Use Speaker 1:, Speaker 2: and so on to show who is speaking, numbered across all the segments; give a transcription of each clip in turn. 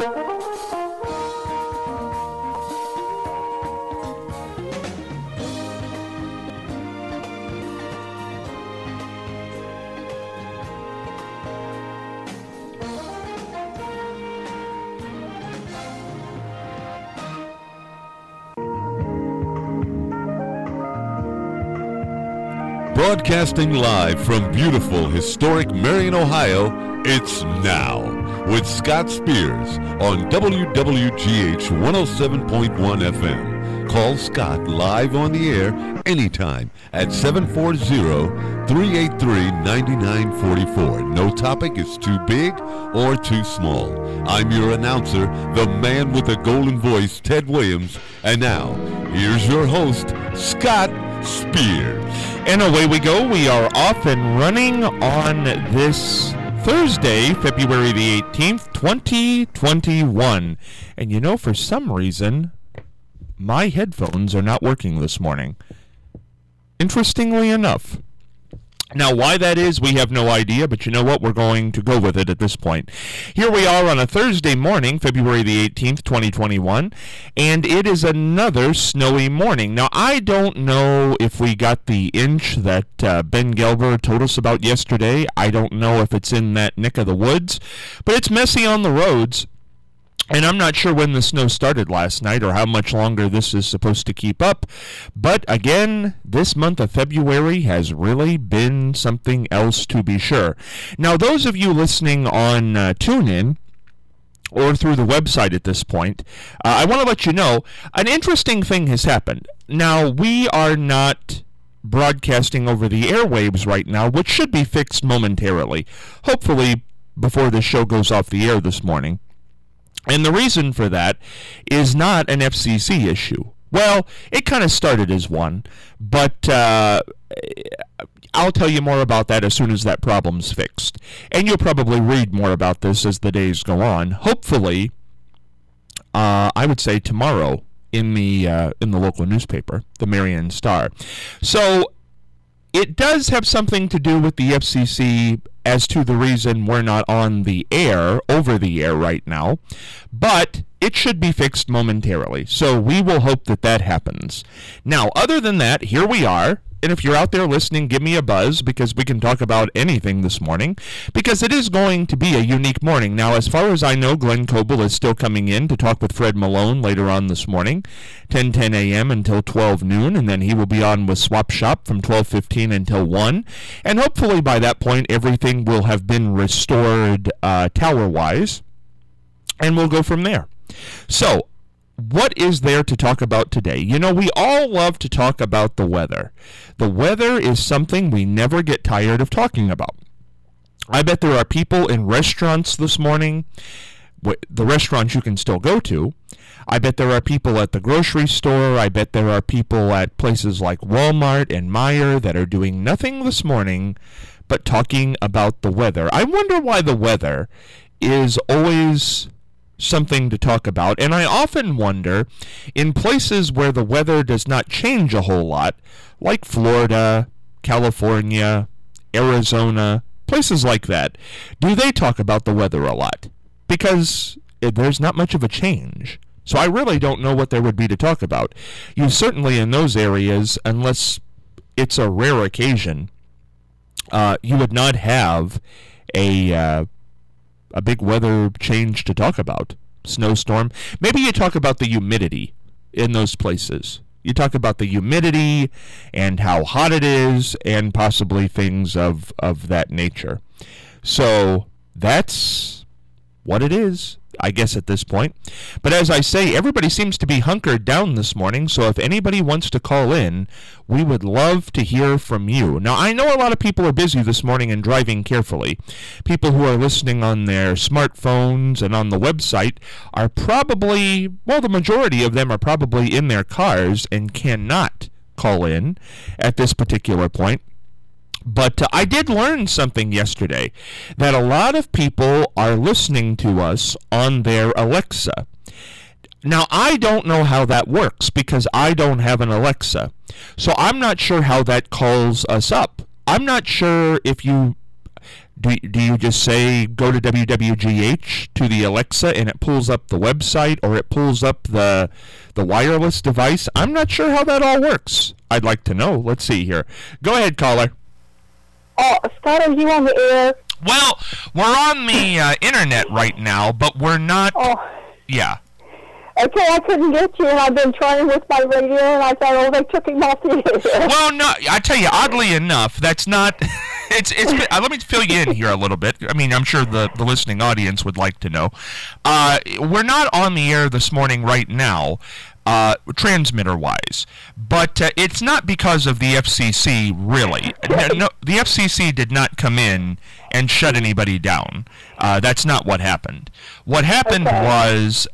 Speaker 1: Broadcasting live from beautiful, historic Marion, Ohio, it's Now with Scott Spears on WWGH 107.1 FM. Call Scott live on the air anytime at 740-383-9944. No topic is too big or too small. I'm your announcer, the man with the golden voice, Ted Williams. And now, here's your host, Scott Spears.
Speaker 2: And away we go. We are off and running on this Thursday, February the 18th, 2021. And you know, for some reason, my headphones are not working this morning. Interestingly enough. Now, why that is, we have no idea, but you know what? We're going to go with it at this point. Here we are on a Thursday morning, February the 18th, 2021, and it is another snowy morning. Now, I don't know if we got the inch that Ben Gelber told us about yesterday. I don't know if it's in that neck of the woods, but it's messy on the roads. And I'm not sure when the snow started last night or how much longer this is supposed to keep up. But again, this month of February has really been something else to be sure. Now, those of you listening on TuneIn or through the website at this point, I want to let you know an interesting thing has happened. Now, we are not broadcasting over the airwaves right now, which should be fixed momentarily, hopefully before the show goes off the air this morning. And the reason for that is not an FCC issue. Well, it kind of started as one, but I'll tell you more about that as soon as that problem's fixed. And you'll probably read more about this as the days go on. Hopefully, I would say tomorrow in the local newspaper, the Marion Star. So it does have something to do with the FCC as to the reason we're not on the air, over the air right now, but it should be fixed momentarily. So we will hope that that happens. Now, other than that, here we are. And if you're out there listening, give me a buzz because we can talk about anything this morning because it is going to be a unique morning. Now, as far as I know, Glenn Coble is still coming in to talk with Fred Malone later on this morning, 10 a.m. until 12 noon, and then he will be on with Swap Shop from 12:15 until 1. And hopefully by that point, everything will have been restored tower-wise, and we'll go from there. So, what is there to talk about today? You know, we all love to talk about the weather. The weather is something we never get tired of talking about. I bet there are people in restaurants this morning, the restaurants you can still go to. I bet there are people at the grocery store. I bet there are people at places like Walmart and Meijer that are doing nothing this morning but talking about the weather. I wonder why the weather is always something to talk about, and I often wonder, in places where the weather does not change a whole lot, like Florida, California, Arizona, places like that, do they talk about the weather a lot? Because there's not much of a change. So I really don't know what there would be to talk about. You certainly in those areas, unless it's a rare occasion, you would not have a big weather change to talk about. Snowstorm. Maybe you talk about the humidity in those places. You talk about the humidity and how hot it is and possibly things of that nature. So that's what it is, I guess, at this point. But as I say, everybody seems to be hunkered down this morning, so if anybody wants to call in, we would love to hear from you. Now, I know a lot of people are busy this morning and driving carefully. People who are listening on their smartphones and on the website are probably, well, the majority of them are probably in their cars and cannot call in at this particular point. But I did learn something yesterday, that a lot of people are listening to us on their Alexa. Now, I don't know how that works because I don't have an Alexa. So I'm not sure how that calls us up. I'm not sure if you do you just say go to WWGH to the Alexa and it pulls up the website, or it pulls up the wireless device? I'm not sure how that all works. I'd like to know. Let's see here. Go ahead, caller.
Speaker 3: Oh, Scott, are you on the air?
Speaker 2: Well, we're on the internet right now, but we're not.
Speaker 3: Oh.
Speaker 2: Yeah.
Speaker 3: Okay, I couldn't get you, and I've been trying with my radio, and I thought, oh, they took him off the air.
Speaker 2: Well, no, I tell you, oddly enough, that's not. It's. Let me fill you in here a little bit. I mean, I'm sure the listening audience would like to know. We're not on the air this morning right now, transmitter-wise, but it's not because of the FCC, really. No, the FCC did not come in and shut anybody down. That's not what happened. What happened was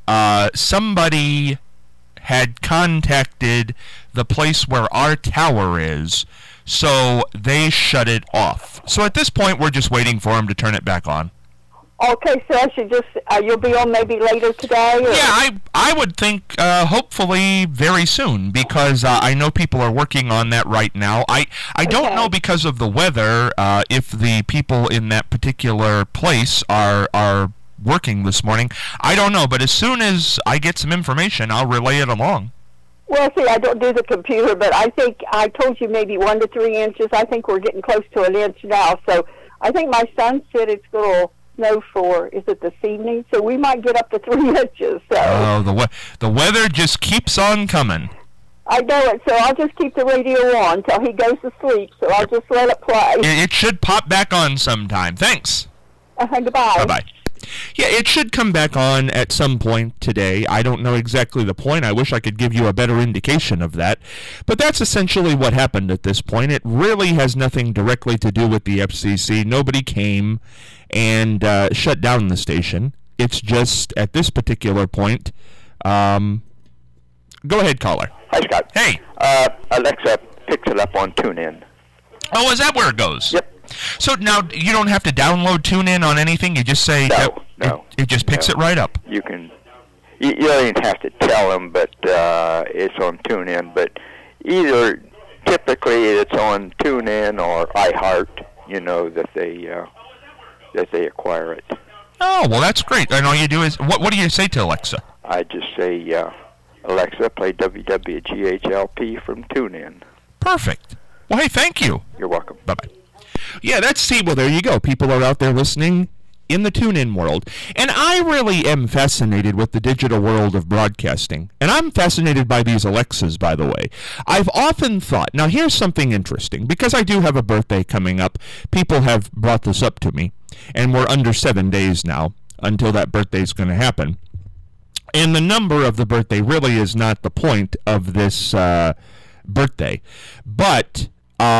Speaker 2: somebody had contacted the place where our tower is, so they shut it off. So at this point, we're just waiting for them to turn it back on.
Speaker 3: Okay, so I should just, you'll be on maybe later today? Or?
Speaker 2: Yeah, I would think hopefully very soon, because I know people are working on that right now. I don't know, because of the weather, if the people in that particular place are working this morning. I don't know, but as soon as I get some information, I'll relay it along.
Speaker 3: Well, see, I don't do the computer, but I think I told you maybe 1 to 3 inches. I think we're getting close to 1 inch now, so I think my son said it's going to snow for, is it this evening? So we might get up to 3 inches. So.
Speaker 2: Oh, the weather just keeps on coming.
Speaker 3: I know it, so I'll just keep the radio on until he goes to sleep, so I'll just let it play.
Speaker 2: It should pop back on sometime. Thanks.
Speaker 3: Goodbye.
Speaker 2: Bye-bye. Yeah, it should come back on at some point today. I don't know exactly the point. I wish I could give you a better indication of that. But that's essentially what happened at this point. It really has nothing directly to do with the FCC. Nobody came and shut down the station. It's just, at this particular point, go ahead, caller.
Speaker 4: Hi, Scott.
Speaker 2: Hey.
Speaker 4: Alexa picks it up on TuneIn.
Speaker 2: Oh, is that where it goes?
Speaker 4: Yep.
Speaker 2: So now you don't have to download TuneIn on anything? You just say...
Speaker 4: No.
Speaker 2: It just picks it right up?
Speaker 4: You can... You don't even have to tell them, but it's on TuneIn. But either... Typically, it's on TuneIn or iHeart, that they acquire it.
Speaker 2: Oh, well, that's great. And all you do is... What do you say to Alexa?
Speaker 4: I just say, Alexa, play WWGHLP from TuneIn.
Speaker 2: Perfect. Well, hey, thank you.
Speaker 4: You're welcome.
Speaker 2: Bye-bye. Yeah, well, there you go. People are out there listening in the TuneIn world. And I really am fascinated with the digital world of broadcasting. And I'm fascinated by these Alexas, by the way. I've often thought, now here's something interesting, because I do have a birthday coming up. People have brought this up to me, and we're under 7 days now until that birthday's going to happen. And the number of the birthday really is not the point of this birthday. But...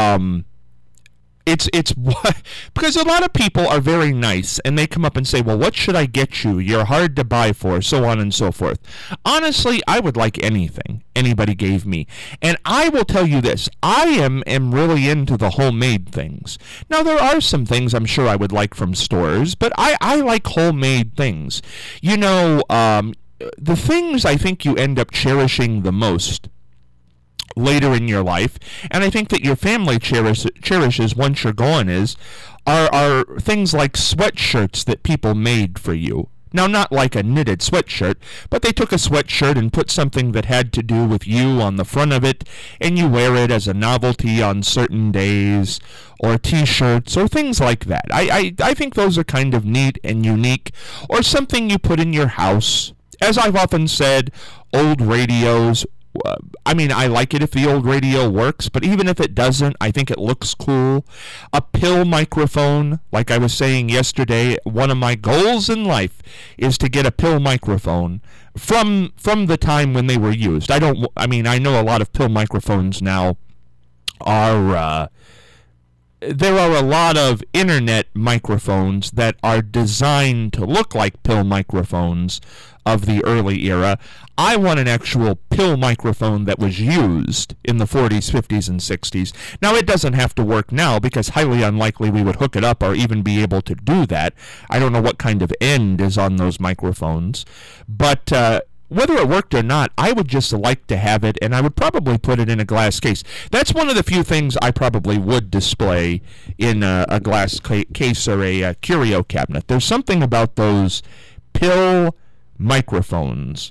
Speaker 2: It's because a lot of people are very nice, and they come up and say, well, what should I get you? You're hard to buy for, so on and so forth. Honestly, I would like anything anybody gave me. And I will tell you this, I am really into the homemade things. Now, there are some things I'm sure I would like from stores, but I like homemade things. The things I think you end up cherishing the most later in your life, and I think that your family cherishes once you're gone, are things like sweatshirts that people made for you. Now, not like a knitted sweatshirt, but they took a sweatshirt and put something that had to do with you on the front of it, and you wear it as a novelty on certain days, or T-shirts, or things like that. I think those are kind of neat and unique, or something you put in your house. As I've often said, old radios. I like it if the old radio works, but even if it doesn't, I think it looks cool. A pill microphone, like I was saying yesterday, one of my goals in life is to get a pill microphone from the time when they were used. I know a lot of pill microphones now are... there are a lot of internet microphones that are designed to look like pill microphones of the early era. I want an actual pill microphone that was used in the 40s, 50s, and 60s. Now, it doesn't have to work now, because highly unlikely we would hook it up or even be able to do that. I don't know what kind of end is on those microphones. But whether it worked or not, I would just like to have it, and I would probably put it in a glass case. That's one of the few things I probably would display in a glass case or a curio cabinet. There's something about those pill microphones.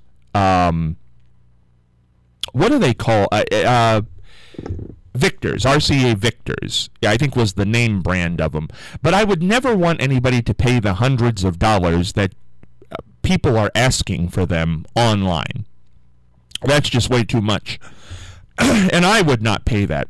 Speaker 2: What do they call Victors, RCA Victors, I think was the name brand of them. But I would never want anybody to pay the hundreds of dollars that people are asking for them online. That's just way too much. And I would not pay that.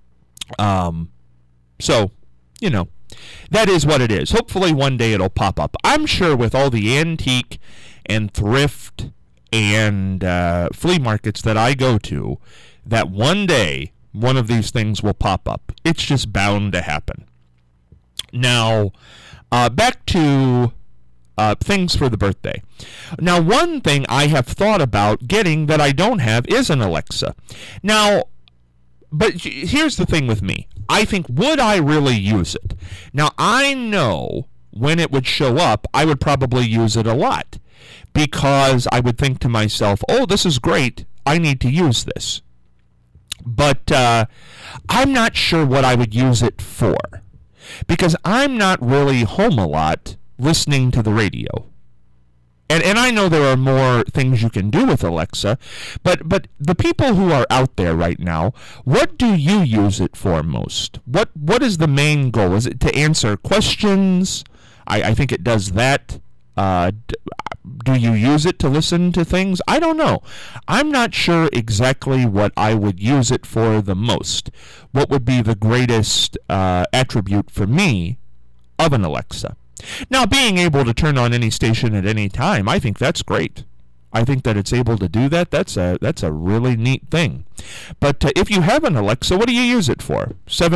Speaker 2: So, you know, that is what it is. Hopefully one day it'll pop up. I'm sure with all the antique and thrift and flea markets that I go to, that one day one of these things will pop up. It's just bound to happen. Now, back to things for the birthday. Now, one thing I have thought about getting that I don't have is an Alexa. Now, but here's the thing with me. I think, would I really use it? Now, I know when it would show up, I would probably use it a lot, because I would think to myself, oh, this is great, I need to use this. But I'm not sure what I would use it for, because I'm not really home a lot listening to the radio. And I know there are more things you can do with Alexa, but the people who are out there right now, what do you use it for most? What is the main goal? Is it to answer questions? I think it does that. Do you use it to listen to things? I don't know. I'm not sure exactly what I would use it for the most. What would be the greatest attribute for me of an Alexa? Now, being able to turn on any station at any time, I think that's great. I think that it's able to do that. That's a really neat thing. But if you have an Alexa, what do you use it for?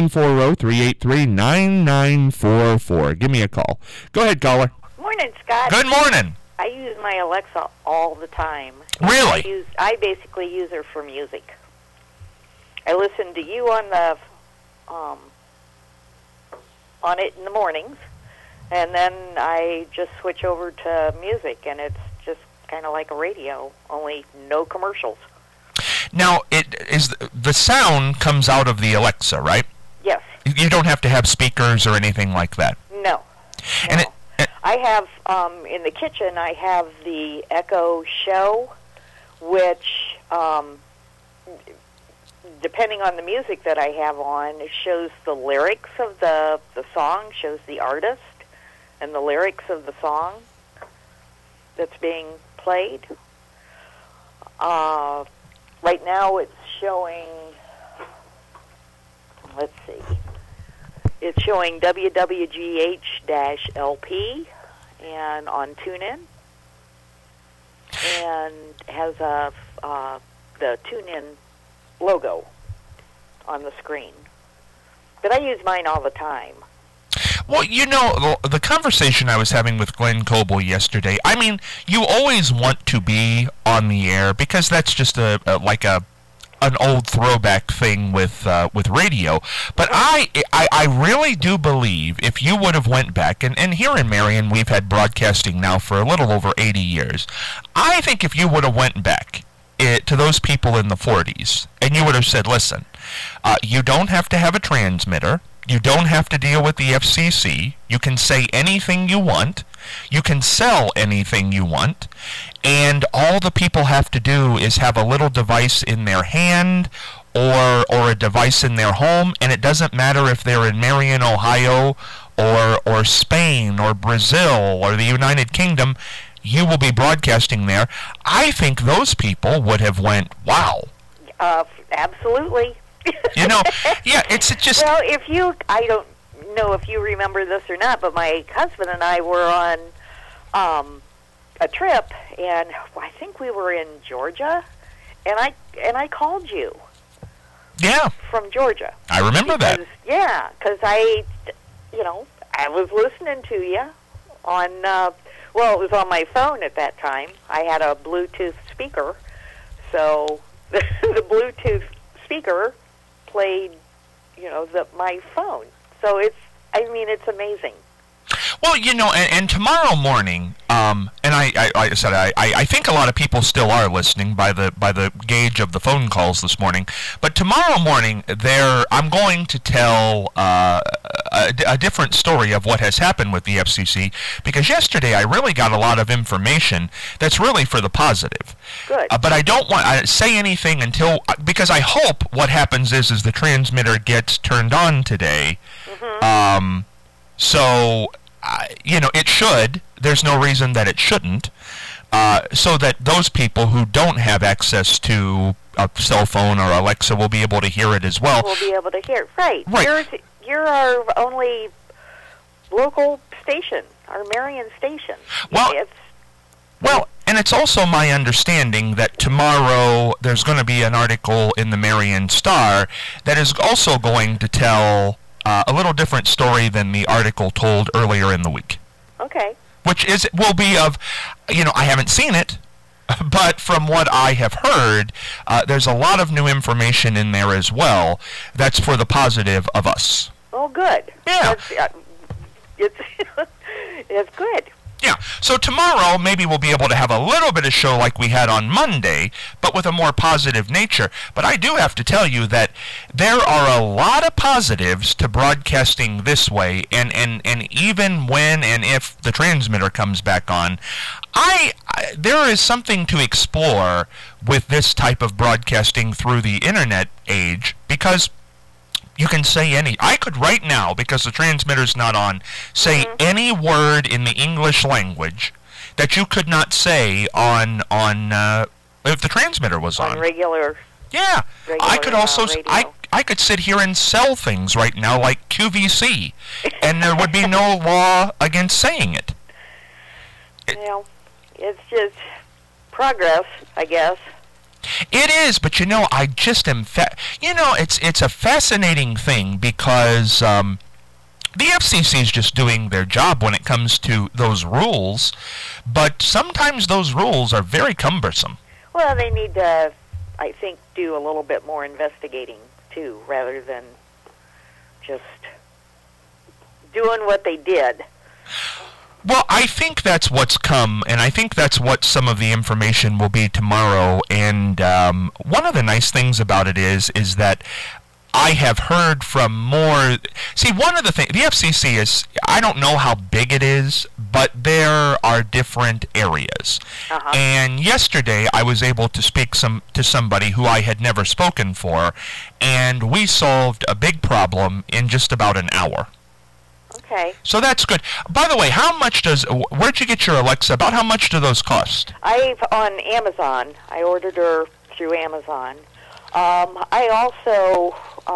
Speaker 2: 740-383-9944. Give me a call. Go ahead, caller.
Speaker 5: Morning, Scott.
Speaker 2: Good morning.
Speaker 5: I use my Alexa all the time.
Speaker 2: Really?
Speaker 5: I basically use her for music. I listen to you on the on it in the mornings, and then I just switch over to music, and it's just kind of like a radio, only no commercials.
Speaker 2: Now, the sound comes out of the Alexa, right?
Speaker 5: Yes.
Speaker 2: You don't have to have speakers or anything like that.
Speaker 5: No.
Speaker 2: And
Speaker 5: I have, in the kitchen, I have the Echo Show, which, depending on the music that I have on, it shows the lyrics of the song, shows the artist, and the lyrics of the song that's being played. Right now it's showing, let's see, it's showing WWGH-LP and on TuneIn, and has the TuneIn logo on the screen. But I use mine all the time.
Speaker 2: Well, you know, the conversation I was having with Glenn Coble yesterday, I mean, you always want to be on the air because that's just an old throwback thing with radio. But I really do believe if you would have went back, and here in Marion we've had broadcasting now for a little over 80 years, I think if you would have went back to those people in the 40s, and you would have said, listen, you don't have to have a transmitter, you don't have to deal with the FCC, you can say anything you want, you can sell anything you want, and all the people have to do is have a little device in their hand or a device in their home, and it doesn't matter if they're in Marion, Ohio, or Spain, or Brazil, or the United Kingdom, you will be broadcasting there. I think those people would have went, wow.
Speaker 5: Absolutely.
Speaker 2: You know, yeah, it's just...
Speaker 5: Well, I don't know if you remember this or not, but my husband and I were on a trip, and I think we were in Georgia, and I called you.
Speaker 2: Yeah.
Speaker 5: From Georgia.
Speaker 2: I remember that.
Speaker 5: Yeah, because I was listening to you on, it was on my phone at that time. I had a Bluetooth speaker, so the Bluetooth speaker played, my phone. So it's amazing.
Speaker 2: Well, and tomorrow morning, and I said, I think a lot of people still are listening by the gauge of the phone calls this morning. But tomorrow morning, I'm going to tell a different story of what has happened with the FCC, because yesterday I really got a lot of information that's really for the positive.
Speaker 5: Good.
Speaker 2: But I don't want to say anything because I hope what happens is the transmitter gets turned on today. Mm-hmm. So, it should. There's no reason that it shouldn't. So that those people who don't have access to a cell phone or Alexa will be able to hear it as well.
Speaker 5: We'll be able to hear it. Right.
Speaker 2: Right.
Speaker 5: You're our only local station, our Marion station.
Speaker 2: Well, and it's also my understanding that tomorrow there's going to be an article in the Marion Star that is also going to tell a little different story than the article told earlier in the week.
Speaker 5: Okay.
Speaker 2: Which will be of, I haven't seen it, but from what I have heard, there's a lot of new information in there as well that's for the positive of us.
Speaker 5: Oh, good.
Speaker 2: Yeah.
Speaker 5: It's good.
Speaker 2: Yeah, so tomorrow maybe we'll be able to have a little bit of show like we had on Monday, but with a more positive nature. But I do have to tell you that there are a lot of positives to broadcasting this way, and even when and if the transmitter comes back on, there is something to explore with this type of broadcasting through the internet age, because you can say I could right now, because the transmitter's not on, say any word in the English language that you could not say on if the transmitter was on.
Speaker 5: On regular.
Speaker 2: Yeah. I could also
Speaker 5: radio.
Speaker 2: I could sit here and sell things right now like QVC, and there would be no law against saying it.
Speaker 5: It's just progress, I guess.
Speaker 2: It is, but I just am. It's a fascinating thing, because the FCC is just doing their job when it comes to those rules, but sometimes those rules are very cumbersome.
Speaker 5: Well, they need to, I think, do a little bit more investigating too, rather than just doing what they did.
Speaker 2: Well, I think that's what's come, and I think that's what some of the information will be tomorrow. And one of the nice things about it is that I have heard from more. See, one of the things, the FCC is, I don't know how big it is, but there are different areas.
Speaker 5: Uh-huh.
Speaker 2: And yesterday I was able to speak to somebody who I had never spoken for, and we solved a big problem in just about an hour.
Speaker 5: Okay.
Speaker 2: So that's good. By the way, where'd you get your Alexa? About how much do those cost?
Speaker 5: On Amazon. I ordered her through Amazon. I also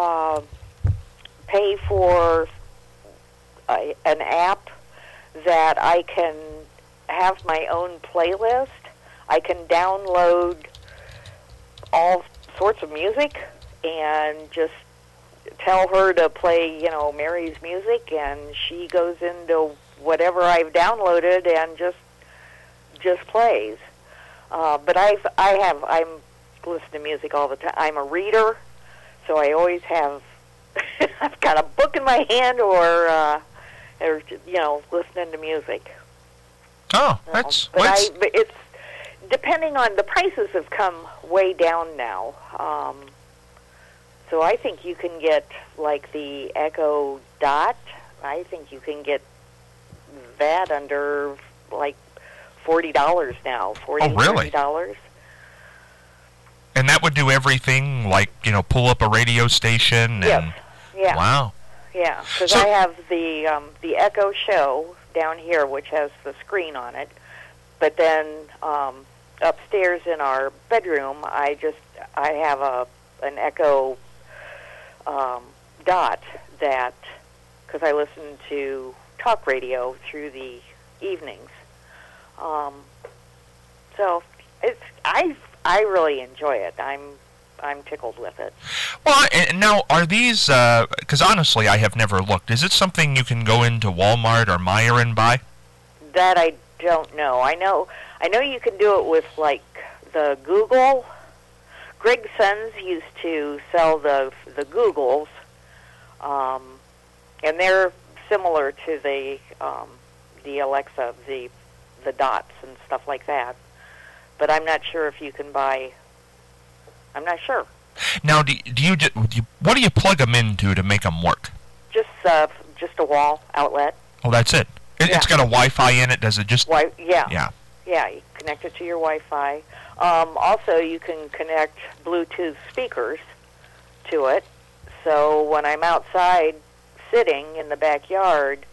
Speaker 5: pay for an app that I can have my own playlist. I can download all sorts of music and just tell her to play, Mary's music, and she goes into whatever I've downloaded and just plays. But I'm listening to music all the time. I'm a reader, so I always have I've got a book in my hand or listening to music.
Speaker 2: Oh,
Speaker 5: but it's depending on the prices have come way down now. So I think you can get like the Echo Dot. I think you can get that under like $40 now.
Speaker 2: Really?
Speaker 5: $40.
Speaker 2: And that would do everything, like pull up a radio station. And,
Speaker 5: yes. Yeah.
Speaker 2: Wow.
Speaker 5: Yeah, because I have the Echo Show down here, which has the screen on it. But then upstairs in our bedroom, I have an Echo Dot that, because I listen to talk radio through the evenings. So I really enjoy it. I'm tickled with it.
Speaker 2: Well, now are these? Because honestly, I have never looked. Is it something you can go into Walmart or Meijer and buy?
Speaker 5: That I don't know. I know you can do it with like the Google. Greg Sons used to sell the Googles, and they're similar to the the Alexa, the dots and stuff like that. But I'm not sure if you can buy. I'm not sure.
Speaker 2: Now, what do you plug them into to make them work?
Speaker 5: Just a wall outlet.
Speaker 2: Oh, that's it. It's got a Wi-Fi in it. Does it just?
Speaker 5: Yeah.
Speaker 2: Yeah.
Speaker 5: Yeah, you connect it to your Wi-Fi. Also, you can connect Bluetooth speakers to it. So when I'm outside sitting in the backyard,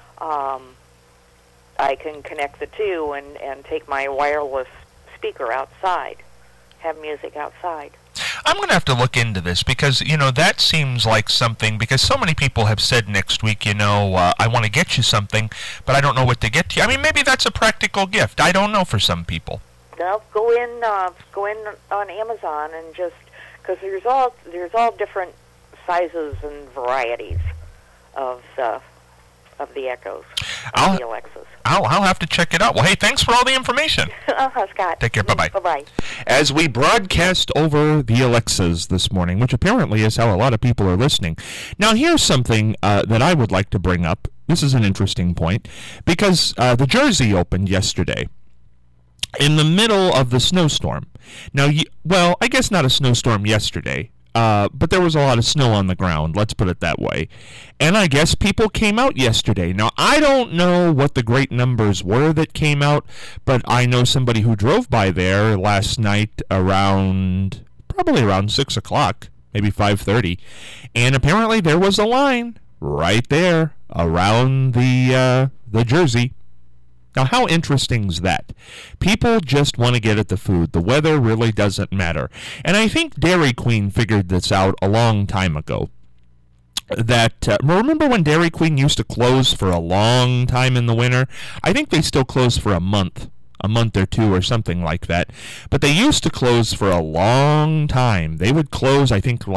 Speaker 5: I can connect the two and take my wireless speaker outside, have music outside.
Speaker 2: I'm going to have to look into this because, that seems like something, because so many people have said next week, I want to get you something, but I don't know what to get to you. I mean, maybe that's a practical gift. I don't know for some people.
Speaker 5: No, go in on Amazon and just, because there's all different sizes and varieties of the Echoes, the Alexas.
Speaker 2: I'll have to check it out. Well, hey, thanks for all the information.
Speaker 5: Scott.
Speaker 2: Take care. Bye-bye.
Speaker 5: Bye-bye.
Speaker 2: As we broadcast over the Alexas this morning, which apparently is how a lot of people are listening. Now, here's something that I would like to bring up. This is an interesting point, because the Jersey opened yesterday in the middle of the snowstorm. Now, I guess not a snowstorm yesterday. But there was a lot of snow on the ground, let's put it that way. And I guess people came out yesterday. Now, I don't know what the great numbers were that came out, but I know somebody who drove by there last night probably around 6 o'clock, maybe 5:30. And apparently there was a line right there around the Jersey. Now, how interesting is that? People just want to get at the food. The weather really doesn't matter. And I think Dairy Queen figured this out a long time ago. Remember when Dairy Queen used to close for a long time in the winter? I think they still close for a month or two or something like that. But they used to close for a long time. They would close, I think,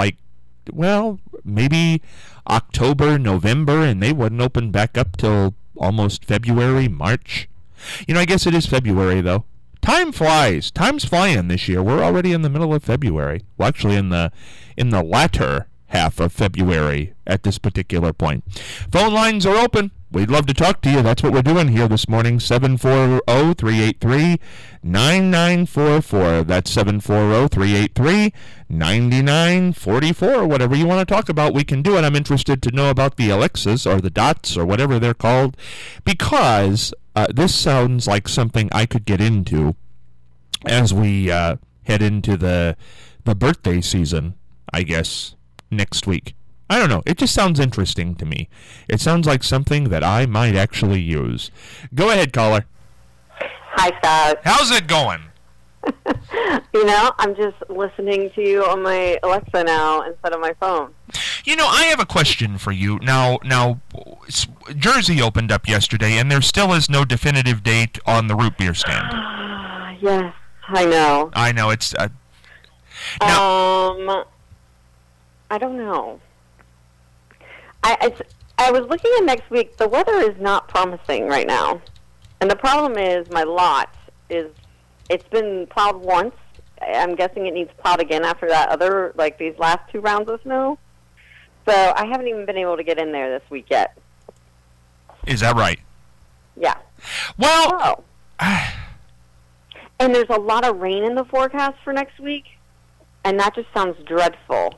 Speaker 2: maybe October, November, and they wouldn't open back up till almost February, March. I guess it is February, though. Time flies. Time's flying this year. We're already in the middle of February. Well, actually, in the latter half of February at this particular point. Phone lines are open. We'd love to talk to you. That's what we're doing here this morning. 740-383-9944. That's 740-383-9944. Whatever you want to talk about, we can do it. I'm interested to know about the Alexas or the Dots or whatever they're called, because this sounds like something I could get into as we head into the birthday season, I guess, next week. I don't know. It just sounds interesting to me. It sounds like something that I might actually use. Go ahead, caller.
Speaker 3: Hi, Scott.
Speaker 2: How's it going?
Speaker 3: I'm just listening to you on my Alexa now instead of my phone.
Speaker 2: I have a question for you. Now, Jersey opened up yesterday, and there still is no definitive date on the root beer stand.
Speaker 3: Yes, I know.
Speaker 2: I know. It's...
Speaker 3: I don't know. I was looking at next week. The weather is not promising right now. And the problem is my lot it's been plowed once. I'm guessing it needs plowed again after that these last 2 rounds of snow. So I haven't even been able to get in there this week yet.
Speaker 2: Is that right?
Speaker 3: Yeah.
Speaker 2: Well...
Speaker 3: and there's a lot of rain in the forecast for next week. And that just sounds dreadful.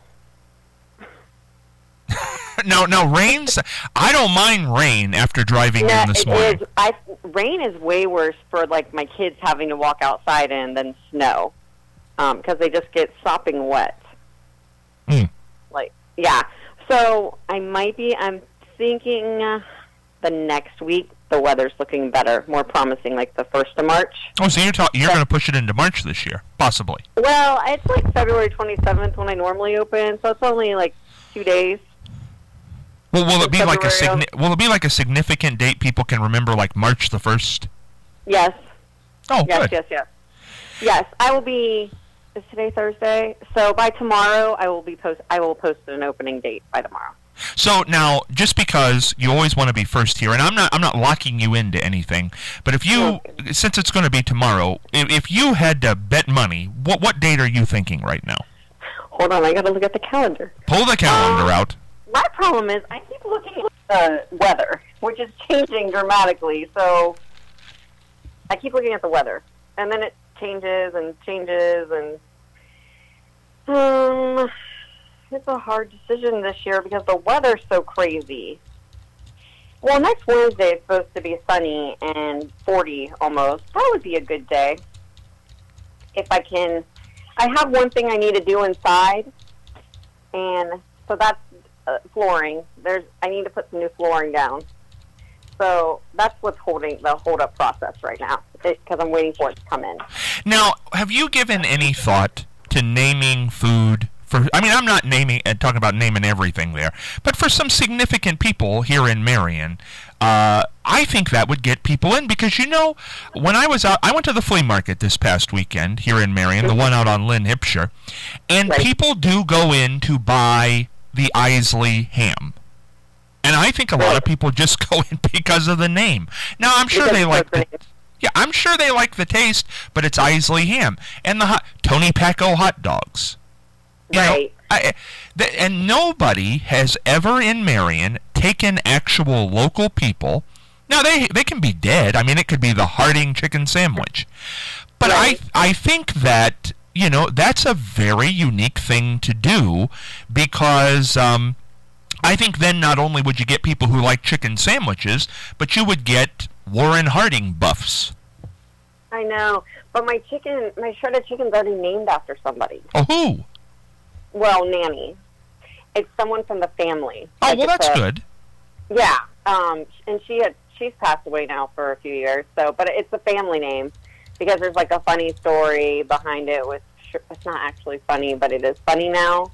Speaker 2: No, rain's... I don't mind rain after driving in this morning.
Speaker 3: Rain is way worse for, my kids having to walk outside in than snow. Because they just get sopping wet. Yeah. So, I'm thinking the next week, the weather's looking better, more promising, the 1st of March.
Speaker 2: Oh, so you're going to push it into March this year, possibly.
Speaker 3: Well, it's February 27th when I normally open, so it's only 2 days.
Speaker 2: Well, will it be like a significant date people can remember, like March the 1st?
Speaker 3: Yes.
Speaker 2: Oh,
Speaker 3: yes,
Speaker 2: good.
Speaker 3: Yes. Yes, I will be. Is today Thursday? So by tomorrow, I will post an opening date by tomorrow.
Speaker 2: So now, just because you always want to be first here, and I'm not locking you into anything, but since it's going to be tomorrow, if you had to bet money, what date are you thinking right now?
Speaker 3: Hold on, I got to look at the calendar.
Speaker 2: Pull the calendar out.
Speaker 3: My problem is I keep looking at the weather,
Speaker 6: which is changing dramatically. So I keep looking at the weather, and then it changes, and it's a hard decision this year because the weather's so crazy. Well, next Wednesday is supposed to be sunny and 40 almost. That would be a good day. If I can, I have one thing I need to do inside, and so that's flooring. I need to put some new flooring down. So that's what's holding the hold-up process right now, because I'm waiting for it to come in.
Speaker 2: Now, have you given any thought to naming food? I'm not talking about naming everything there, but for some significant people here in Marion, I think that would get people in, because, when I was out, I went to the flea market this past weekend here in Marion, the one out on Lynn Hipshire, and people do go in to buy the Isley ham. And I think a lot of people just go in because of the name. Now, I'm sure they like I'm sure they like the taste, but it's Isley ham and the Tony Paco hot dogs.
Speaker 6: Right.
Speaker 2: And nobody has ever in Marion taken actual local people. Now, they can be dead. I mean, it could be the Harding chicken sandwich. But I think that, that's a very unique thing to do, because I think then not only would you get people who like chicken sandwiches, but you would get Warren Harding buffs.
Speaker 6: I know. But my shredded chicken's already named after somebody.
Speaker 2: Oh, who?
Speaker 6: Well, Nanny. It's someone from the family.
Speaker 2: Oh, well, that's good.
Speaker 6: Yeah. And she's passed away now for a few years. So, but it's a family name because there's like a funny story behind it. It's not actually funny, but it is funny now.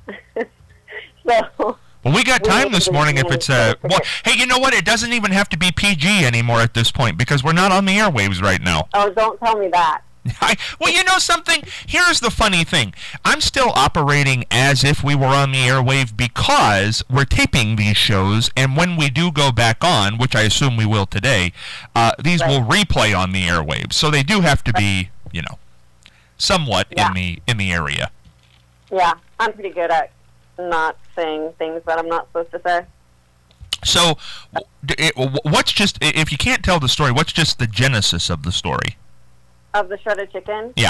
Speaker 6: So.
Speaker 2: Well, we got time this morning if it's hey, you know what? It doesn't even have to be PG anymore at this point, because we're not on the airwaves right now.
Speaker 6: Oh, don't tell me that.
Speaker 2: Well, you know something? Here's the funny thing. I'm still operating as if we were on the airwave because we're taping these shows, and when we do go back on, which I assume we will today, these will replay on the airwaves. So they do have to be, somewhat in the area.
Speaker 6: Yeah, I'm pretty good at not saying things that I'm not supposed to say.
Speaker 2: So, what's just, if you can't tell the story, what's just the genesis of the story?
Speaker 6: Of the shredded chicken?
Speaker 2: Yeah.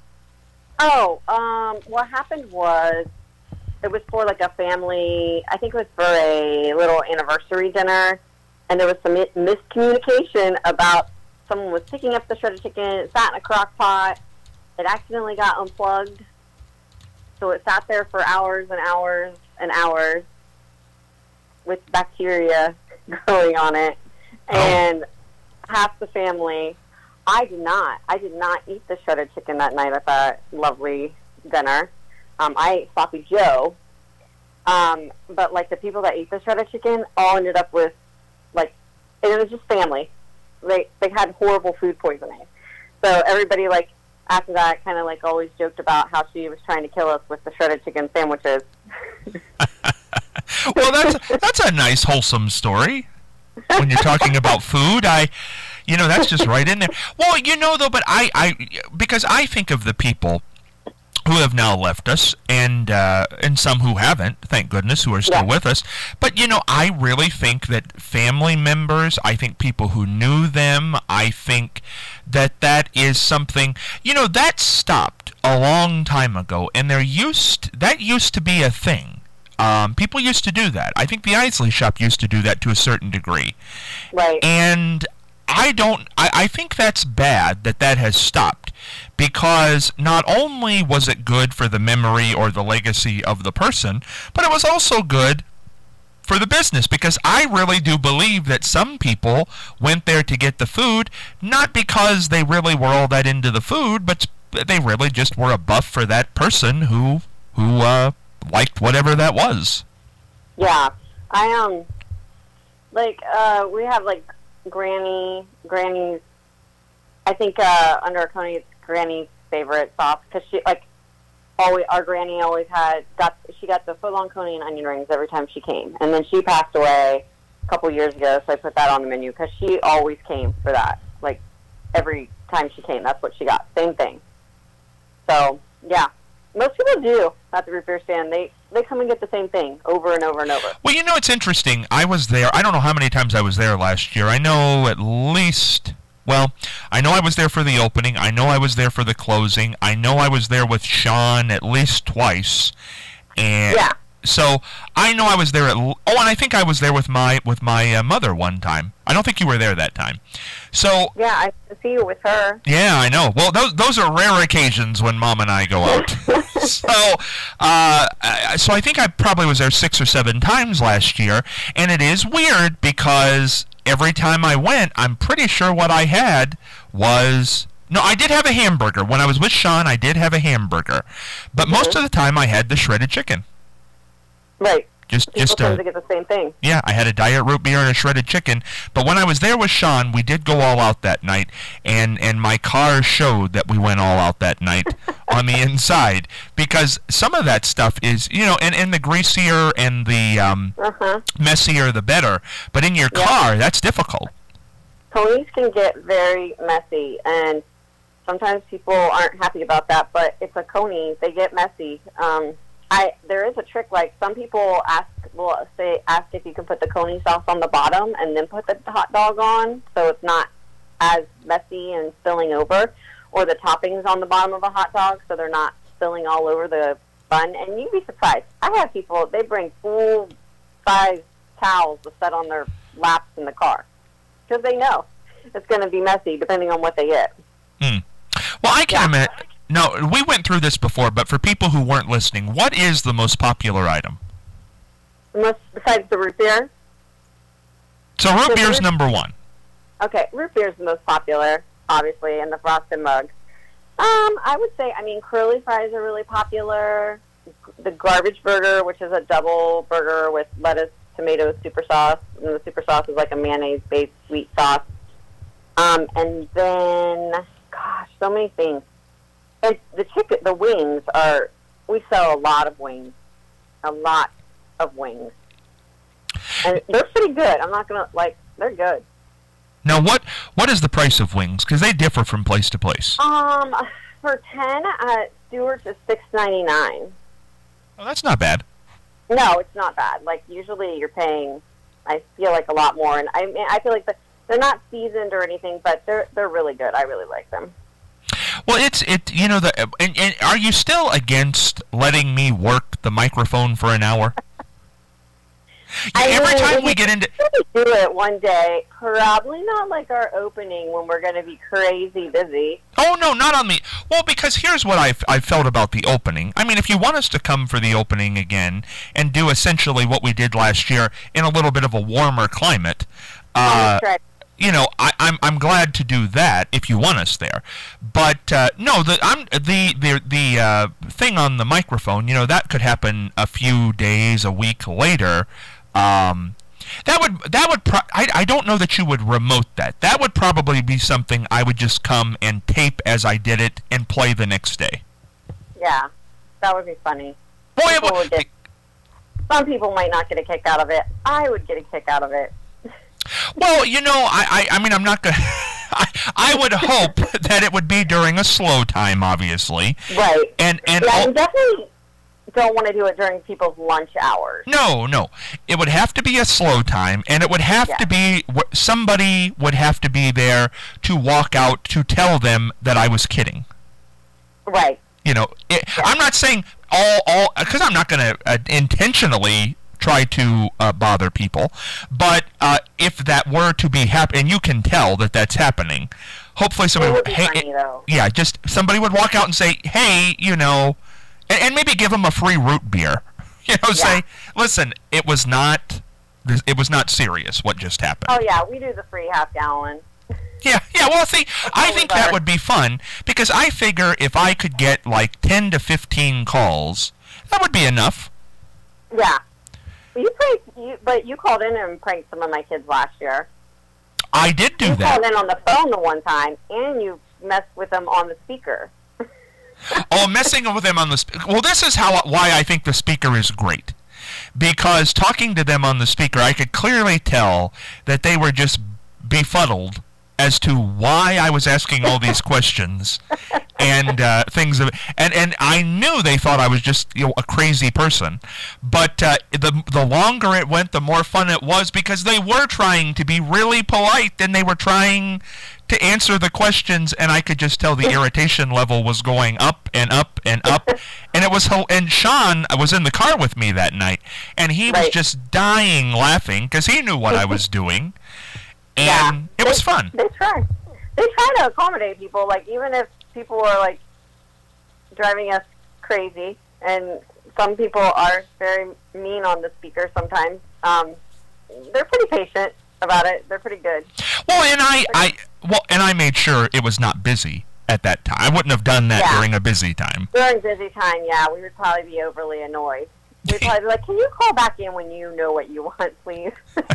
Speaker 6: Oh, what happened was, it was for like a family, I think it was for a little anniversary dinner, and there was some miscommunication about someone was picking up the shredded chicken, it sat in a crock pot, it accidentally got unplugged, so it sat there for hours and hours and hours with bacteria growing on it, and half the family... I did not eat the shredded chicken that night at that lovely dinner. I ate Sloppy Joe. But, like, the people that ate the shredded chicken all ended up with, like, and it was just family. They had horrible food poisoning. So everybody, like, after that kind of, like, always joked about how she was trying to kill us with the shredded chicken sandwiches.
Speaker 2: Well, that's a nice, wholesome story. When you're talking about food, that's just right in there. Well, though, but because I think of the people who have now left us, and some who haven't, thank goodness, who are still with us. But, I really think that family members, I think people who knew them, I think that is something, that stopped a long time ago, and that used to be a thing. People used to do that. I think the Isley shop used to do that to a certain degree.
Speaker 6: Right.
Speaker 2: And I think that's bad that has stopped, because not only was it good for the memory or the legacy of the person, but it was also good for the business, because I really do believe that some people went there to get the food, not because they really were all that into the food, but they really just were a buff for that person who liked whatever that was.
Speaker 6: Yeah. We have, like, Granny's, I think, under our Coney, it's Granny's favorite sauce, because she, like, our Granny always she got the footlong Coney and onion rings every time she came, and then she passed away a couple years ago, so I put that on the menu, because she always came for that, like, every time she came, that's what she got, same thing. So, yeah. Most people do at the root beer stand. They they come and get the same thing over and over and over.
Speaker 2: Well, you know, it's interesting. I was there. I don't know how many times I was there last year. I know at least... Well, I know I was there for the opening. I know I was there for the closing. I know I was there with Sean at least twice. And
Speaker 6: Yeah.
Speaker 2: so I know I was there and I think I was there with my mother one time. I don't think you were there that time. So
Speaker 6: Yeah, I see you with her.
Speaker 2: yeah, I know. Well, those are rare occasions when Mom and I go out. So I think I probably was there 6 or 7 times last year, and it is weird because every time I went, I'm pretty sure what I had was... No, I did have a hamburger. When I was with Sean, I did have a hamburger. But most of the time, I had the shredded chicken.
Speaker 6: Right.
Speaker 2: Just
Speaker 6: People tend to get the same thing.
Speaker 2: yeah, I had a diet root beer and a shredded chicken. But when I was there with Sean, we did go all out that night, and my car showed that we went all out that night on the inside, because some of that stuff is, you know, and the greasier and the messier the better. But in your car, that's difficult.
Speaker 6: Ponies can get very messy, and sometimes people aren't happy about that, but it's a coney. They get messy. There is a trick, like some people ask if you can put the coney sauce on the bottom and then put the hot dog on, so it's not as messy and spilling over, or the toppings on the bottom of a hot dog so they're not spilling all over the bun. And you'd be surprised. I have people, they bring full-size towels to set on their laps in the car because they know it's going to be messy depending on what they get.
Speaker 2: Well, I can admit... No, we went through this before, but for people who weren't listening, what is the most popular item?
Speaker 6: Besides the root beer?
Speaker 2: So root beer's number 1.
Speaker 6: Okay, root beer is the most popular, obviously, and the frosted mug. I would say, curly fries are really popular. The garbage burger, which is a double burger with lettuce, tomatoes, super sauce, and the super sauce is like a mayonnaise-based sweet sauce. And then, gosh, so many things. The wings are, we sell a lot of wings. And they're pretty good. I'm not going to, they're good.
Speaker 2: Now, what is the price of wings? Because they differ from place to place.
Speaker 6: For 10 at Stewart's is $6.99.
Speaker 2: Oh, that's not bad.
Speaker 6: No, it's not bad. Usually you're paying, I feel like, a lot more. And I feel like they're not seasoned or anything, but they're really good. I really like them.
Speaker 2: Well, and are you still against letting me work the microphone for an hour? Every time we get into...
Speaker 6: do it one day, probably not like our opening when we're going to be crazy busy.
Speaker 2: Oh, no, not on me. Well, because here's what I felt about the opening. I mean, if you want us to come for the opening again and do essentially what we did last year in a little bit of a warmer climate... You know, I'm glad to do that if you want us there, but no, the thing on the microphone, you know, that could happen a few days, a week later. I don't know that you would remote that. That would probably be something I would just come and tape as I did it and play the next day.
Speaker 6: Yeah, that would be funny.
Speaker 2: Boy,
Speaker 6: some people might not get a kick out of it. I would get a kick out of it.
Speaker 2: Well, you know, I mean, I'm not going to... I would hope that it would be during a slow time, obviously.
Speaker 6: Right.
Speaker 2: And
Speaker 6: you definitely don't want to do it during people's lunch hours.
Speaker 2: No. It would have to be a slow time, and it would have to be... Somebody would have to be there to walk out to tell them that I was kidding.
Speaker 6: Right.
Speaker 2: You know, I'm not saying all... Because I'm not going to intentionally... try to bother people, but if that were to be happen, and you can tell that that's happening, hopefully somebody would, just somebody would walk out and say, hey, you know, and maybe give them a free root beer, you know, say, listen, it was not serious what just happened.
Speaker 6: Oh yeah, we do the free half gallon.
Speaker 2: Yeah, well, see, I think that would be fun, because I figure if I could get like 10 to 15 calls, that would be enough.
Speaker 6: Yeah. But you called in and pranked some of my kids last year.
Speaker 2: I did do that.
Speaker 6: You called in on the phone the one time, and you messed with them on the speaker.
Speaker 2: Oh, messing with them on the speaker. Well, this is why I think the speaker is great. Because talking to them on the speaker, I could clearly tell that they were just befuddled as to why I was asking all these questions. and things of, and I knew they thought I was just a crazy person, but the longer it went, the more fun it was, because they were trying to be really polite and they were trying to answer the questions, and I could just tell the irritation level was going up and up and up, and it was and Sean was in the car with me that night, and he was just dying laughing because he knew what I was doing, and it was fun.
Speaker 6: They try to accommodate people, like even if people are like driving us crazy, and some people are very mean on the speaker sometimes. They're pretty patient about it. They're pretty good.
Speaker 2: Well, and I made sure it was not busy at that time. I wouldn't have done that during a busy time.
Speaker 6: During busy time, we would probably be overly annoyed. We'd probably be like, "Can you call back in when you know what you want, please?"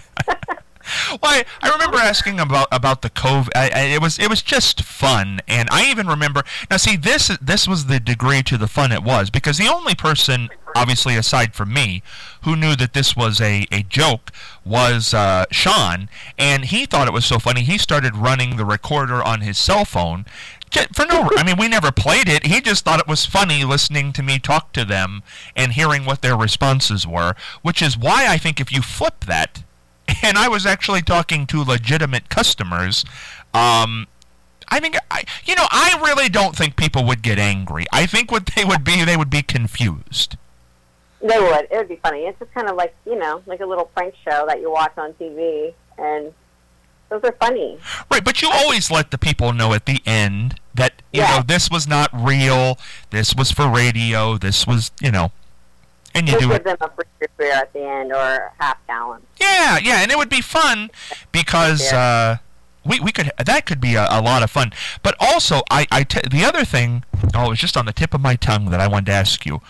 Speaker 2: Well, I remember asking about the COVID. It was just fun, and I even remember. Now, see, this was the degree to the fun it was, because the only person, obviously aside from me, who knew that this was a joke was Sean, and he thought it was so funny. He started running the recorder on his cell phone. I mean, we never played it. He just thought it was funny listening to me talk to them and hearing what their responses were, which is why I think if you flip that, and I was actually talking to legitimate customers, I think, I really don't think people would get angry. I think what they would be confused.
Speaker 6: They would. It would be funny. It's just kind of like, like a little prank show that you watch on TV, and those are funny.
Speaker 2: Right, but you always let the people know at the end that, you know, this was not real, this was for radio, this was, and you do it.
Speaker 6: Give them a free beer at the end, or half gallon.
Speaker 2: Yeah, and it would be fun because we could, that could be a lot of fun. But also, the other thing, it was just on the tip of my tongue that I wanted to ask you.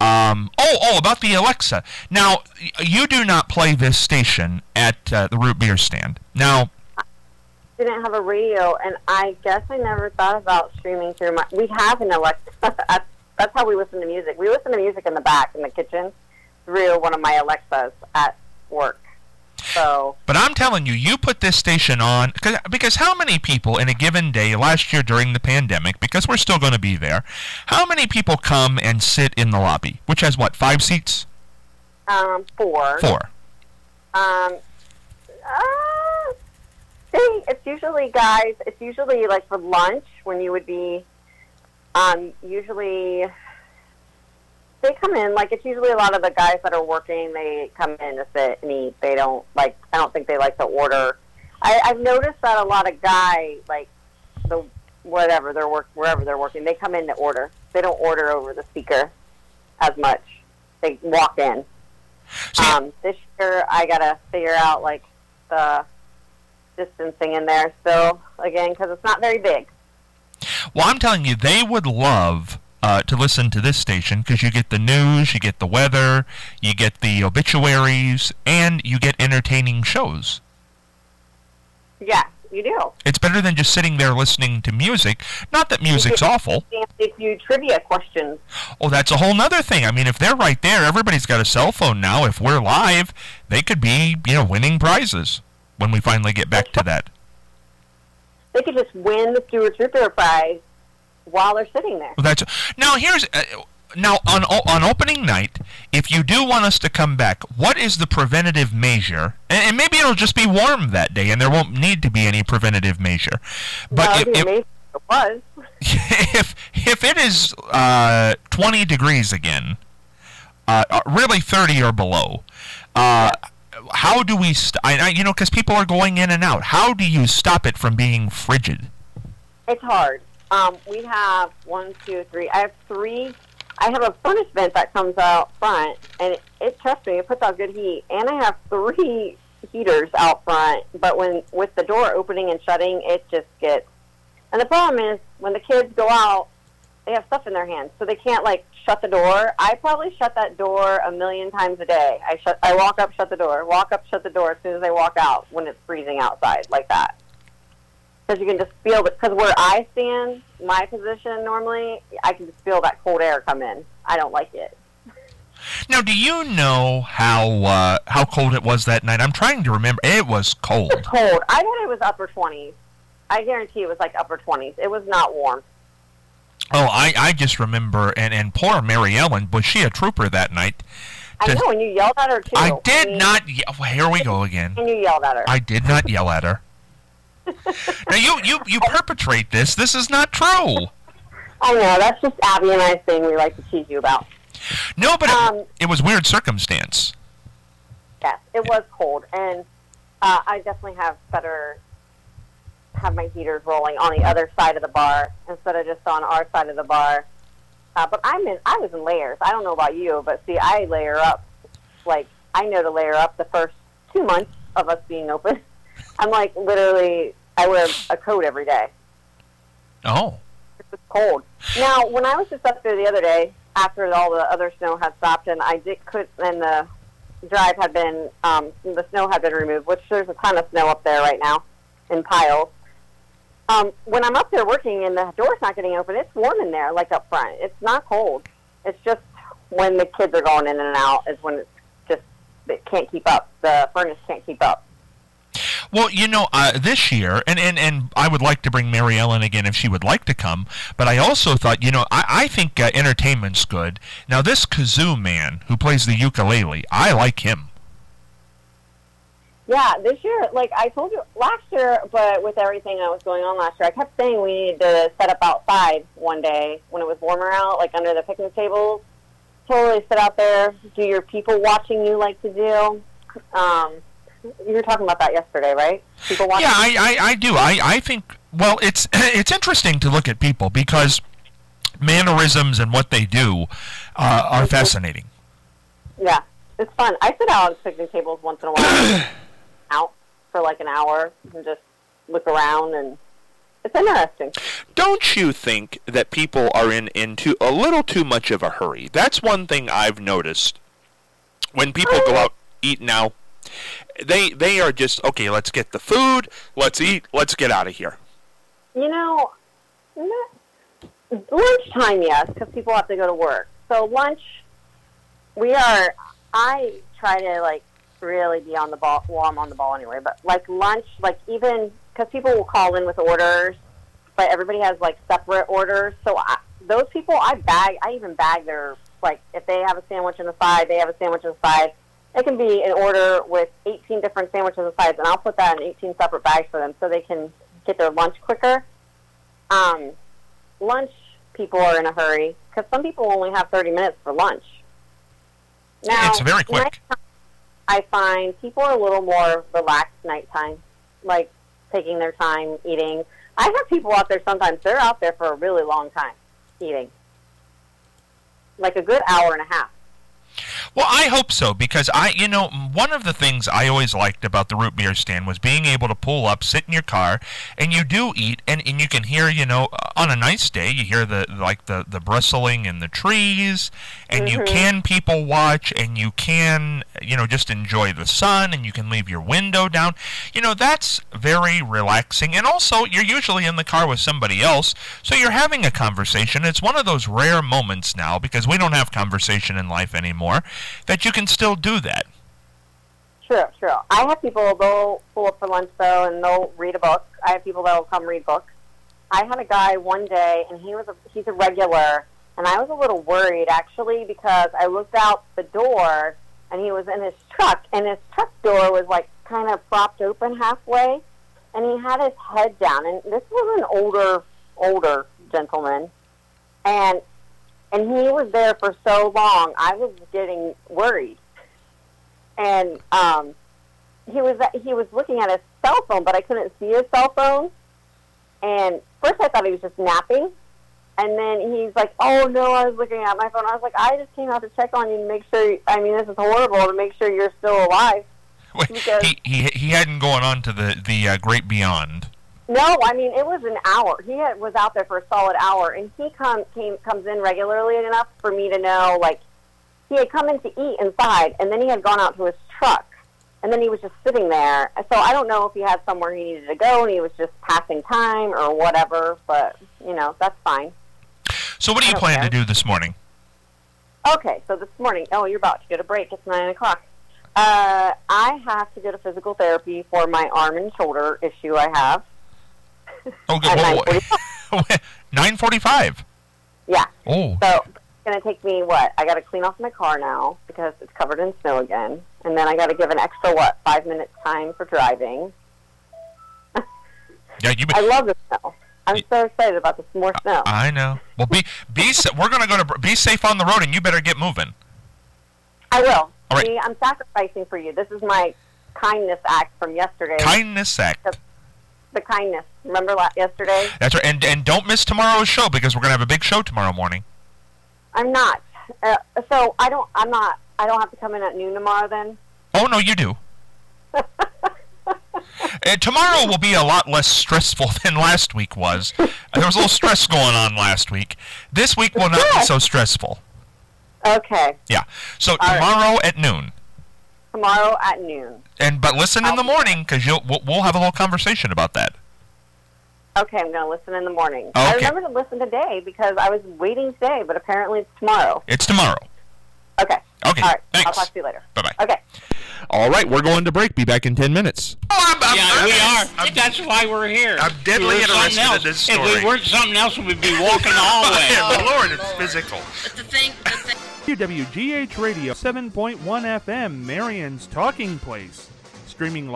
Speaker 2: About the Alexa. Now, you do not play this station at the Root Beer Stand. Now,
Speaker 6: I didn't have a radio, and I guess I never thought about streaming through we have an Alexa. That's how we listen to music. We listen to music in the back, in the kitchen, through one of my Alexas at work. So,
Speaker 2: but I'm telling you, you put this station on, because how many people in a given day, last year during the pandemic, because we're still going to be there, how many people come and sit in the lobby, which has, 5 seats?
Speaker 6: 4.
Speaker 2: 4.
Speaker 6: It's usually guys, it's usually like for lunch, when you would be, usually, they come in, it's usually a lot of the guys that are working, they come in to sit and eat. They don't, I don't think they like to order. I've noticed that a lot of guys, wherever they're working, they come in to order. They don't order over the speaker as much. They walk in. This year, I got to figure out, the distancing in there still, again, because it's not very big.
Speaker 2: Well, I'm telling you, they would love to listen to this station, because you get the news, you get the weather, you get the obituaries, and you get entertaining shows.
Speaker 6: Yeah, you do.
Speaker 2: It's better than just sitting there listening to music. Not that music's awful.
Speaker 6: If you trivia questions.
Speaker 2: Oh, that's a whole nother thing. I mean, if they're right there, everybody's got a cell phone now. If we're live, they could be, winning prizes when we finally get back to that.
Speaker 6: They could just win the Stuart Trooper Prize while they're sitting there.
Speaker 2: Well, now here's on opening night, if you do want us to come back, what is the preventative measure? And maybe it'll just be warm that day, and there won't need to be any preventative measure. But
Speaker 6: it was.
Speaker 2: if it is 20 degrees again, really 30 or below, how do we because people are going in and out. How do you stop it from being frigid?
Speaker 6: It's hard. We have 1, 2, 3. I have 3. I have a furnace vent that comes out front, and trust me, it puts out good heat. And I have 3 heaters out front, but with the door opening and shutting, it just gets. And the problem is, when the kids go out, they have stuff in their hands, so they can't shut the door. I probably shut that door 1,000,000 times a day. I walk up, shut the door. Walk up, shut the door as soon as they walk out when it's freezing outside, like that. Because you can just feel it. Because where I stand, my position normally, I can just feel that cold air come in. I don't like it.
Speaker 2: Now, do you know how cold it was that night? I'm trying to remember. It was cold.
Speaker 6: It was cold. I thought it was upper 20s. I guarantee it was upper 20s. It was not warm.
Speaker 2: Oh, I just remember, and poor Mary Ellen, was she a trooper that night?
Speaker 6: I know, and you yelled at her, too.
Speaker 2: I did not here we go again.
Speaker 6: And you yelled at her.
Speaker 2: I did not yell at her. Now, you perpetrate this. This is not true.
Speaker 6: I know, that's just Abby and I's thing we like to tease you about.
Speaker 2: No, but it was weird circumstance.
Speaker 6: Yes, it was cold, and I definitely have my heaters rolling on the other side of the bar instead of just on our side of the bar. But I was in layers. I don't know about you, but see, I layer up. Like, I know to layer up the first 2 months of us being open. I'm like, literally, I wear a coat every day.
Speaker 2: Oh.
Speaker 6: It's cold. Now, when I was just up there the other day, after all the other snow had stopped, and the drive had been, the snow had been removed, which there's a ton of snow up there right now in piles. When I'm up there working and the door's not getting open, it's warm in there, like up front. It's not cold. It's just when the kids are going in and out is when it can't keep up. The furnace can't keep up.
Speaker 2: Well, this year, and I would like to bring Mary Ellen again if she would like to come, but I also thought, I think entertainment's good. Now, this kazoo man who plays the ukulele, I like him.
Speaker 6: Yeah, this year, like I told you last year, but with everything that was going on last year, I kept saying we needed to set up outside one day when it was warmer out, like under the picnic tables. Totally sit out there, do your people watching you like to do. You were talking about that yesterday, right? People watching.
Speaker 2: Yeah, I do. I think, well, it's interesting to look at people because mannerisms and what they do are fascinating.
Speaker 6: Yeah, it's fun. I sit out at picnic tables once in a while, out for like an hour and just look around, and it's interesting.
Speaker 7: Don't you think that people are into a little too much of a hurry? That's one thing I've noticed. When people go out eat now, they are just, okay, let's get the food, let's eat, let's get out of here.
Speaker 6: Lunchtime, yes, because people have to go to work. So lunch, I try to, like, really be on the ball. Well, I'm on the ball anyway, but, like, lunch, like, even, because people will call in with orders, but everybody has, like, separate orders. So those people, I even bag their, like, if they have a sandwich on the side, they have a sandwich on the side. It can be an order with 18 different sandwiches and sides, and I'll put that in 18 separate bags for them so they can get their lunch quicker. Lunch, people are in a hurry, because some people only have 30 minutes for lunch. Now,
Speaker 2: it's very quick.
Speaker 6: I find people are a little more relaxed nighttime, like taking their time eating. I have people out there sometimes, they're out there for a really long time eating, like a good hour and a half.
Speaker 2: Well, I hope so, because one of the things I always liked about the root beer stand was being able to pull up, sit in your car, and you do eat, and you can hear, on a nice day, you hear the bristling in the trees, and you can people watch, and you can, just enjoy the sun, and you can leave your window down. That's very relaxing, and also, you're usually in the car with somebody else, so you're having a conversation. It's one of those rare moments now, because we don't have conversation in life anymore, that you can still do that.
Speaker 6: True. I have people, they'll pull up for lunch, though, and they'll read a book. I have people that will come read books. I had a guy one day, and he's a regular, and I was a little worried, actually, because I looked out the door, and he was in his truck, and his truck door was, like, kind of propped open halfway, and he had his head down, and this was an older gentleman, and he was there for so long, I was getting worried. And he was looking at his cell phone, but I couldn't see his cell phone. And first I thought he was just napping. And then he's like, oh, no, I was looking at my phone. I was like, I just came out to check on you to make sure, this is horrible, to make sure you're still alive.
Speaker 2: Wait, he hadn't gone on to the great beyond.
Speaker 6: No, it was an hour. He was out there for a solid hour, and he comes in regularly enough for me to know, like, he had come in to eat inside, and then he had gone out to his truck, and then he was just sitting there. So I don't know if he had somewhere he needed to go, and he was just passing time or whatever, but, that's fine.
Speaker 2: So what do you plan to do this morning?
Speaker 6: Okay, so this morning, you're about to get a break. It's 9 o'clock. I have to go to physical therapy for my arm and shoulder issue I have.
Speaker 2: Oh, good. 9:45.
Speaker 6: Yeah.
Speaker 7: Oh.
Speaker 6: So it's going to take me, I got to clean off my car now because it's covered in snow again. And then I got to give an extra, 5 minutes time for driving.
Speaker 7: Yeah,
Speaker 6: I love the snow. I'm so excited about this more snow.
Speaker 7: I know. Well, we're going to be safe on the road, and you better get moving.
Speaker 6: I will.
Speaker 7: All right.
Speaker 6: See, I'm sacrificing for you. This is my kindness act from yesterday.
Speaker 7: Kindness act.
Speaker 6: The kindness. Remember yesterday?
Speaker 7: That's right. And don't miss tomorrow's show because we're going to have a big show tomorrow morning.
Speaker 6: I'm not. So I don't have to come in at noon tomorrow then?
Speaker 7: Oh, no, you do. Tomorrow will be a lot less stressful than last week was. There was a little stress going on last week. This week will not be so stressful.
Speaker 6: Okay.
Speaker 7: Yeah. So tomorrow at noon.
Speaker 6: Tomorrow at noon.
Speaker 7: But listen in the morning because we'll have a little conversation about that.
Speaker 6: Okay, I'm going to listen in the morning.
Speaker 7: Okay.
Speaker 6: I remember to listen today because I was waiting today, but apparently it's tomorrow.
Speaker 7: It's tomorrow.
Speaker 6: Okay.
Speaker 7: Okay.
Speaker 6: All right.
Speaker 7: Thanks.
Speaker 6: I'll talk to you later.
Speaker 7: Bye-bye.
Speaker 6: Okay.
Speaker 2: All right, we're going to break. Be back in 10 minutes.
Speaker 8: Yeah, we are. That's why we're here.
Speaker 7: I'm deadly
Speaker 8: If we were
Speaker 7: interested
Speaker 8: something
Speaker 7: in this
Speaker 8: else,
Speaker 7: story.
Speaker 8: If we weren't something else, we'd be walking the hallway.
Speaker 7: Lord, it's physical.
Speaker 9: WWGH Radio 7.1 FM, Marion's Talking Place. Streaming live.